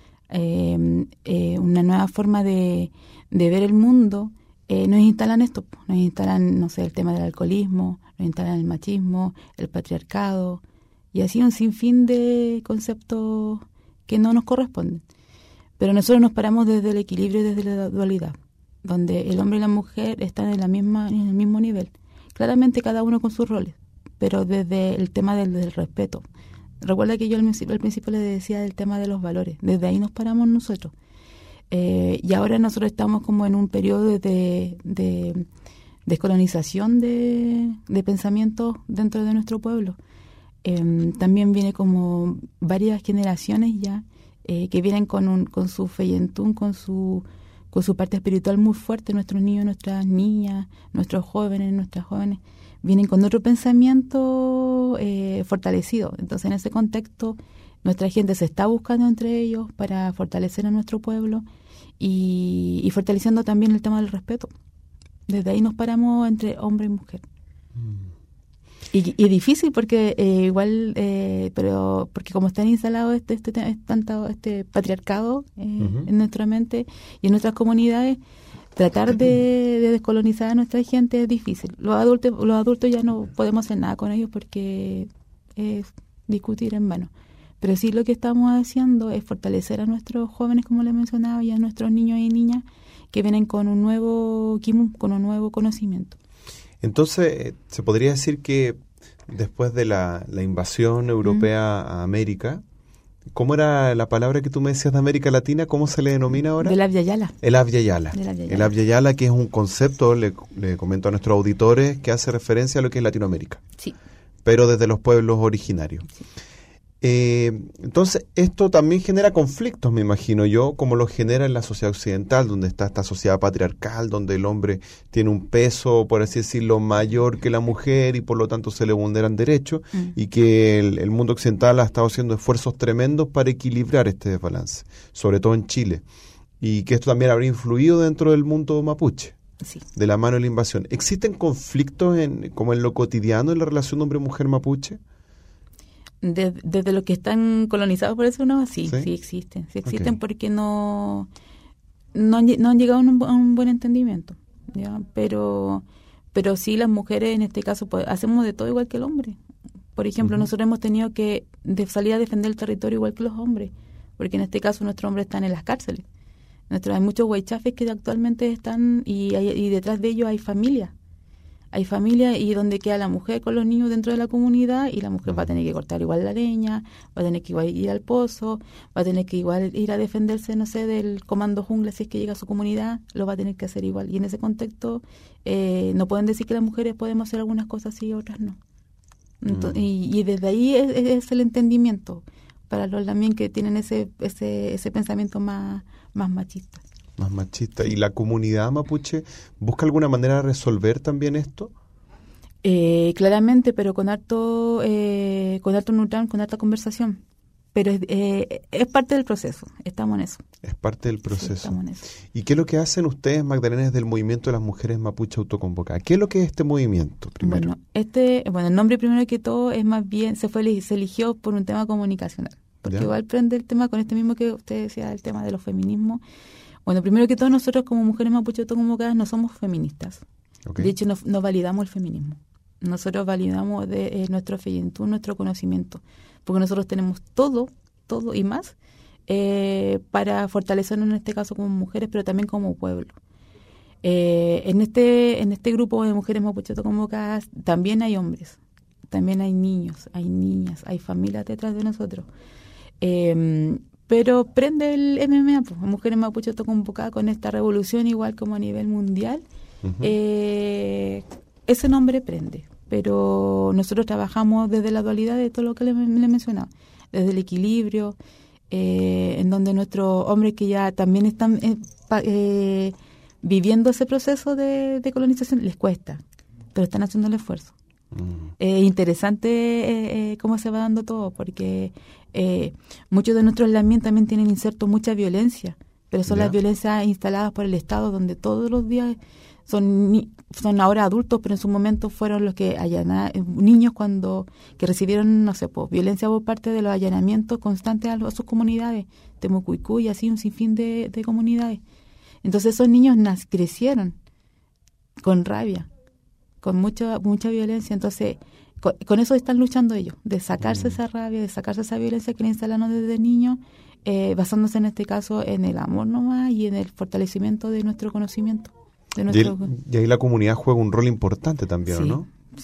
una nueva forma de ver el mundo, nos instalan esto, nos instalan, no sé, el tema del alcoholismo, nos instalan el machismo, el patriarcado, y así un sinfín de conceptos que no nos corresponden. Pero nosotros nos paramos desde el equilibrio y desde la dualidad, donde el hombre y la mujer están en el mismo nivel. Claramente cada uno con sus roles, pero desde el tema del respeto. Recuerda que yo al principio les decía del tema de los valores, desde ahí nos paramos nosotros. Y ahora nosotros estamos como en un periodo de descolonización de pensamientos dentro de nuestro pueblo. También viene como varias generaciones ya que vienen con su feyentún, con su parte espiritual muy fuerte. Nuestros niños, nuestras niñas, nuestras jóvenes vienen con otro pensamiento fortalecido. Entonces, en ese contexto, nuestra gente se está buscando entre ellos para fortalecer a nuestro pueblo y fortaleciendo también el tema del respeto. Desde ahí nos paramos entre hombre y mujer. Y difícil porque igual, pero porque como están instalados este patriarcado en nuestra mente y en nuestras comunidades, tratar de descolonizar a nuestra gente es difícil. Los adultos ya no podemos hacer nada con ellos porque es discutir en vano. Pero sí lo que estamos haciendo es fortalecer a nuestros jóvenes, como les mencionaba, y a nuestros niños y niñas que vienen con un nuevo kimun, con un nuevo conocimiento. Entonces, se podría decir que después de la invasión europea a América, ¿cómo era la palabra que tú me decías de América Latina? ¿Cómo se le denomina ahora? Del Abya Yala. El Abya Yala. El Abya Yala, que es un concepto, le comento a nuestros auditores, que hace referencia a lo que es Latinoamérica. Sí. Pero desde los pueblos originarios. Sí. Entonces, esto también genera conflictos, me imagino yo, como lo genera en la sociedad occidental, donde está esta sociedad patriarcal, donde el hombre tiene un peso, por así decirlo, mayor que la mujer y por lo tanto se le vulneran derechos, y que el mundo occidental ha estado haciendo esfuerzos tremendos para equilibrar este desbalance, sobre todo en Chile, y que esto también habría influido dentro del mundo mapuche. Sí. De la mano de la invasión. ¿Existen conflictos como en lo cotidiano en la relación hombre-mujer mapuche? Desde los que están colonizados por eso, ¿no? Sí existen. Sí existen, Okay. porque no han llegado a un buen entendimiento, ¿ya? Pero sí, las mujeres en este caso pues, hacemos de todo igual que el hombre. Por ejemplo, nosotros hemos tenido que salir a defender el territorio igual que los hombres, porque en este caso nuestros hombres están en las cárceles. Hay muchos huaychafes que actualmente están y detrás de ellos hay familias. Hay familia y donde queda la mujer con los niños dentro de la comunidad, y la mujer va a tener que cortar igual la leña, va a tener que igual ir al pozo, va a tener que igual ir a defenderse, no sé, del comando jungla si es que llega a su comunidad, lo va a tener que hacer igual. Y en ese contexto no pueden decir que las mujeres podemos hacer algunas cosas y otras no. Entonces, y desde ahí es el entendimiento para los también que tienen ese pensamiento más machista. Más machista. ¿Y la comunidad mapuche busca alguna manera de resolver también esto? Claramente, pero con harto neutral, con harta conversación. Pero es parte del proceso, estamos en eso. Es parte del proceso. Sí, estamos en eso. ¿Y qué es lo que hacen ustedes, Magdalena, desde el movimiento de las mujeres mapuche autoconvocadas? ¿Qué es lo que es este movimiento, primero? Bueno, el nombre primero que todo es más bien, se eligió por un tema comunicacional. Porque ¿Ya? igual prende el tema con este mismo que usted decía, el tema de los feminismos. Bueno, primero que todo, nosotros como mujeres mapuche autoconvocadas no somos feministas. Okay. De hecho, no validamos el feminismo. Nosotros validamos nuestro feyentún, nuestro conocimiento. Porque nosotros tenemos todo y más para fortalecernos en este caso como mujeres, pero también como pueblo. En este grupo de mujeres mapuche autoconvocadas también hay hombres, también hay niños, hay niñas, hay familias detrás de nosotros. pero prende el MMA, pues, Mujeres Mapuche Autoconvocadas, con esta revolución igual como a nivel mundial. Ese nombre prende, pero nosotros trabajamos desde la dualidad de todo lo que le he mencionado, desde el equilibrio, en donde nuestros hombres que ya también están viviendo ese proceso de colonización, les cuesta, pero están haciendo el esfuerzo. Interesante cómo se va dando todo, porque muchos de nuestros lamien también tienen inserto mucha violencia, pero son las violencias instaladas por el Estado, donde todos los días son ahora adultos, pero en su momento fueron los que niños que recibieron, no sé, violencia por parte de los allanamientos constantes a sus comunidades, Temucuicú y así un sinfín de comunidades. Entonces esos niños crecieron con rabia, con mucha violencia. Entonces con eso están luchando ellos, de sacarse esa rabia, de sacarse esa violencia que le instalaron desde niños, basándose en este caso en el amor nomás y en el fortalecimiento de nuestro conocimiento. Y ahí la comunidad juega un rol importante también, sí, ¿no?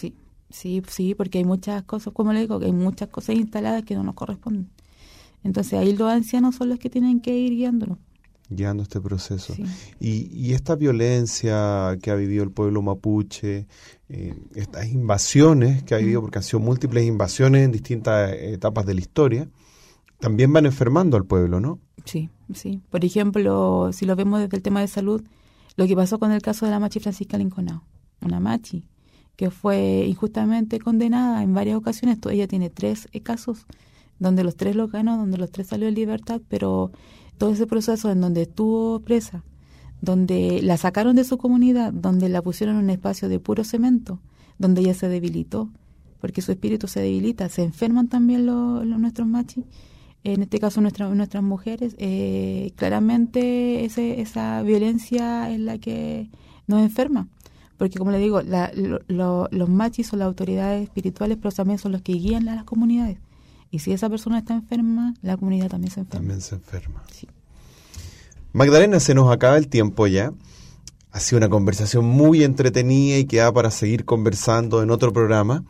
Sí, porque hay muchas cosas, como le digo, que hay muchas cosas instaladas que no nos corresponden. Entonces ahí los ancianos son los que tienen que ir guiando este proceso. Sí. Y esta violencia que ha vivido el pueblo mapuche, estas invasiones que ha vivido, porque han sido múltiples invasiones en distintas etapas de la historia, también van enfermando al pueblo, ¿no? Sí. Por ejemplo, si lo vemos desde el tema de salud, lo que pasó con el caso de la machi Francisca Linconao, una machi que fue injustamente condenada en varias ocasiones. Ella tiene 3 casos, donde los 3 los ganó, donde los 3 salió en libertad, pero todo ese proceso en donde estuvo presa, donde la sacaron de su comunidad, donde la pusieron en un espacio de puro cemento, donde ella se debilitó, porque su espíritu se debilita, se enferman también nuestros machis, en este caso nuestras mujeres, claramente esa violencia es la que nos enferma, porque como le digo, los machis son las autoridades espirituales, pero también son los que guían a las comunidades. Y si esa persona está enferma, la comunidad también se enferma. Sí. Magdalena, se nos acaba el tiempo ya. Ha sido una conversación muy entretenida y queda para seguir conversando en otro programa.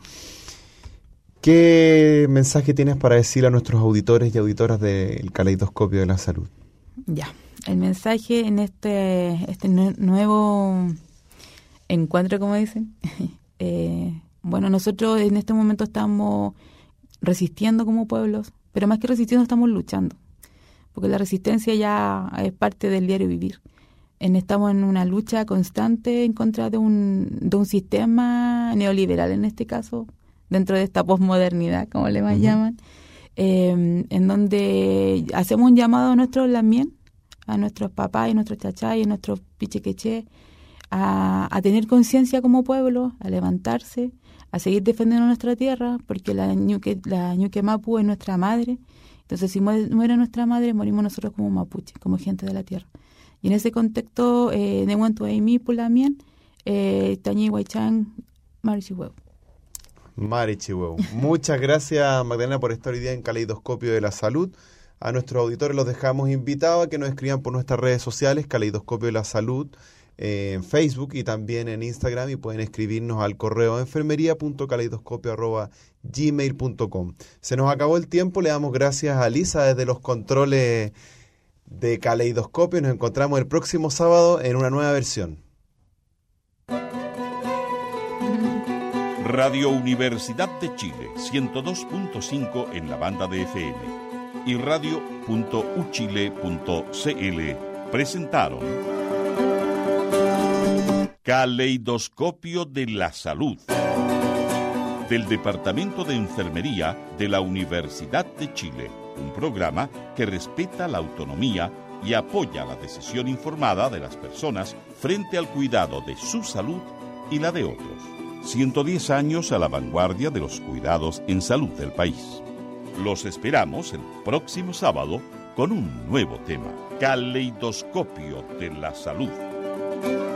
¿Qué mensaje tienes para decir a nuestros auditores y auditoras del Caleidoscopio de la Salud? Ya, el mensaje en este nuevo encuentro, como dicen. Bueno, nosotros en este momento estamos resistiendo como pueblos, pero más que resistiendo estamos luchando, porque la resistencia ya es parte del diario vivir. Estamos en una lucha constante en contra de un sistema neoliberal, en este caso, dentro de esta posmodernidad, como le llaman, en donde hacemos un llamado a nuestros lamien, a nuestros papás y nuestros chachás y a nuestros pichiqueché, a tener conciencia como pueblo, a levantarse, a seguir defendiendo nuestra tierra, porque la ñuque mapu es nuestra madre. Entonces, si muere nuestra madre, morimos nosotros como mapuche, como gente de la tierra. Y en ese contexto, de Huantu Aimi Pulamien, Tañi Huaychan, Marichihueu. Muchas gracias, Magdalena, por estar hoy día en Caleidoscopio de la Salud. A nuestros auditores los dejamos invitados a que nos escriban por nuestras redes sociales, Caleidoscopio de la Salud, en Facebook y también en Instagram, y pueden escribirnos al correo enfermería.caleidoscopio@gmail.com. Se nos acabó el tiempo, le damos gracias a Lisa desde los controles de Caleidoscopio. Nos encontramos el próximo sábado en una nueva versión. Radio Universidad de Chile, 102.5 en la banda de FM y radio.uchile.cl presentaron Caleidoscopio de la Salud, del Departamento de Enfermería de la Universidad de Chile, un programa que respeta la autonomía y apoya la decisión informada de las personas frente al cuidado de su salud y la de otros. 110 años a la vanguardia de los cuidados en salud del país. Los esperamos el próximo sábado con un nuevo tema, Caleidoscopio de la Salud.